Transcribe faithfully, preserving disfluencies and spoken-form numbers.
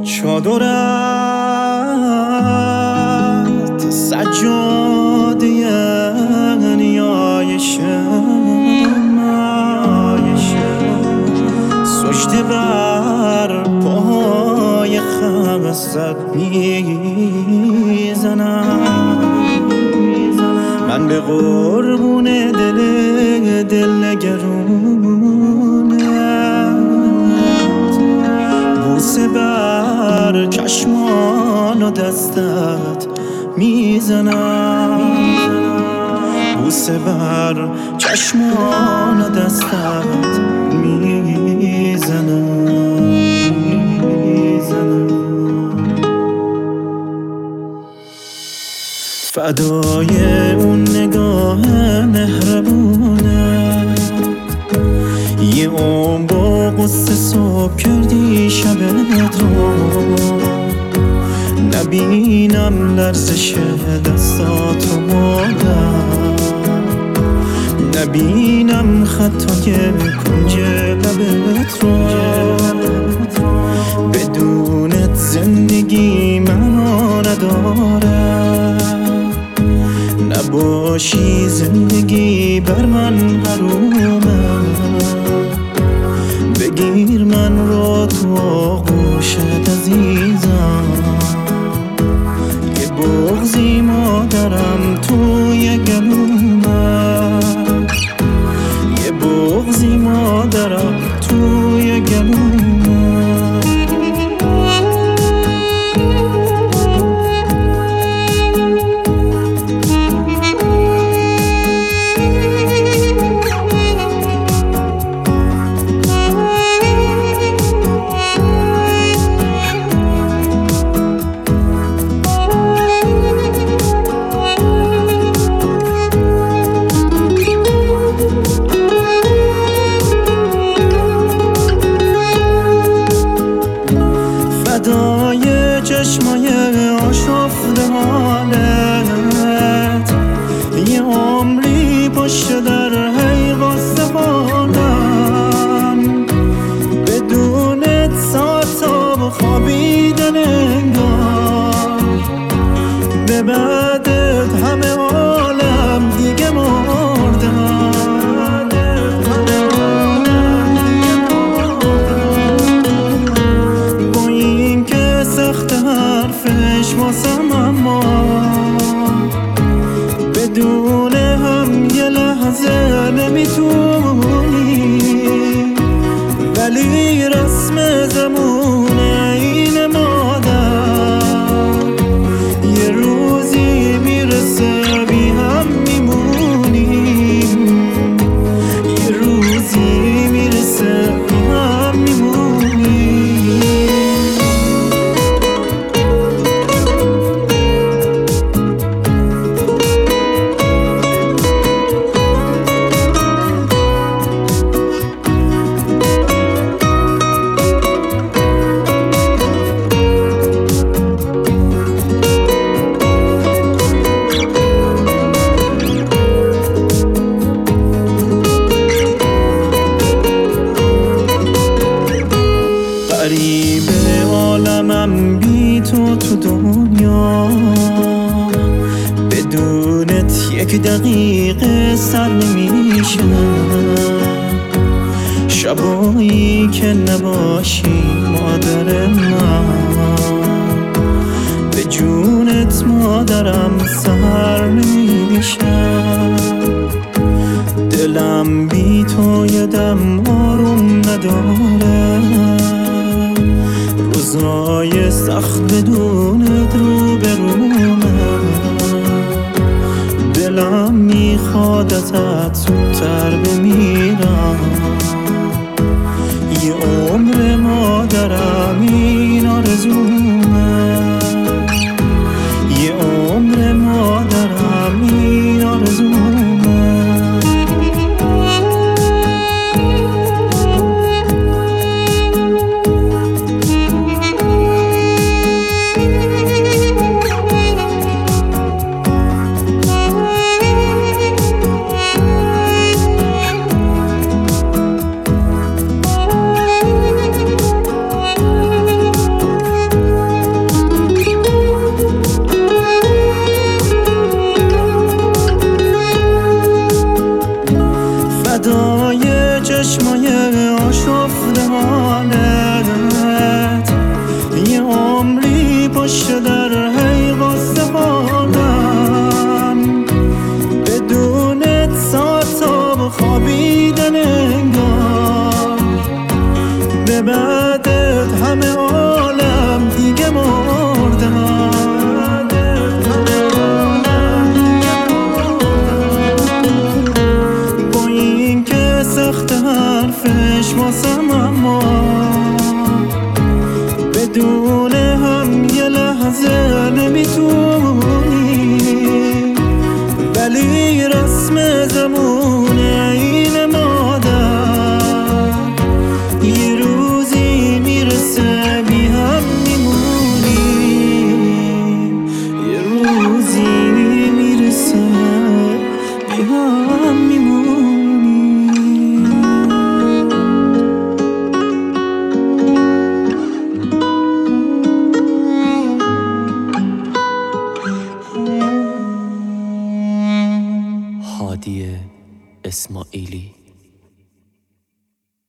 چادرت سجاده نیایشم، سجده بر پای خستت میزنم. من به قربون دل دلنگرونت بوسه بر چشمان و دستت میزنم، بوسه بر چشمان و دستت میزنم. فدای اون نگاه مهربونه، یه عمر با قصه صبح کردی شبت رو، نبینم لرزش دستاتو مادر، نبینم خطای کنج لبت رو. بدونت زندگی معنا نداره، نباشی زندگی بر من حرومه. بگیر من رو تو آغوشت عزیزم، یه بغضی مادرم توی گلومه، یه بغضی مادرم توی گلومه. فدای چشمای آشفته حالت، یه عمری پشت در هی واسه بالم. بدونت ساعتا خوابیدن انگار، به بعدت همه عالم دیگه مردم. حرفش واسم اما بدون هم یه لحظه نمیتونی، ولی رسم زمونه این مادر، یه روزی میرسه بی هم میمونیم، یه روزی میرسه بی هم میمونیم. غریب عالمم بی تو تو دنیا، بدونت یک دقیقه سر نمیشه. شبایی که نباشی مادر من، به جونت مادرم سر نمیشه. دلم بی تو یه دم آروم نداره، روزای سخت بدونت رو برومه. دلم میخواد ازت زودتر بمیرم، یه عمر مادرم این آرزومه، یه عمر مادرم این آرزومه. که بعدت همه عالم دیگه مردن. با این که سخت حرفش واسم، اما بدون هم یه لحظه نمیتونی، ولی رسم زمونه این مادر یه روزی میرسه بی هم میمونیم، یه روزی میرسه بی هم میمونیم. هادی اسماعیلی.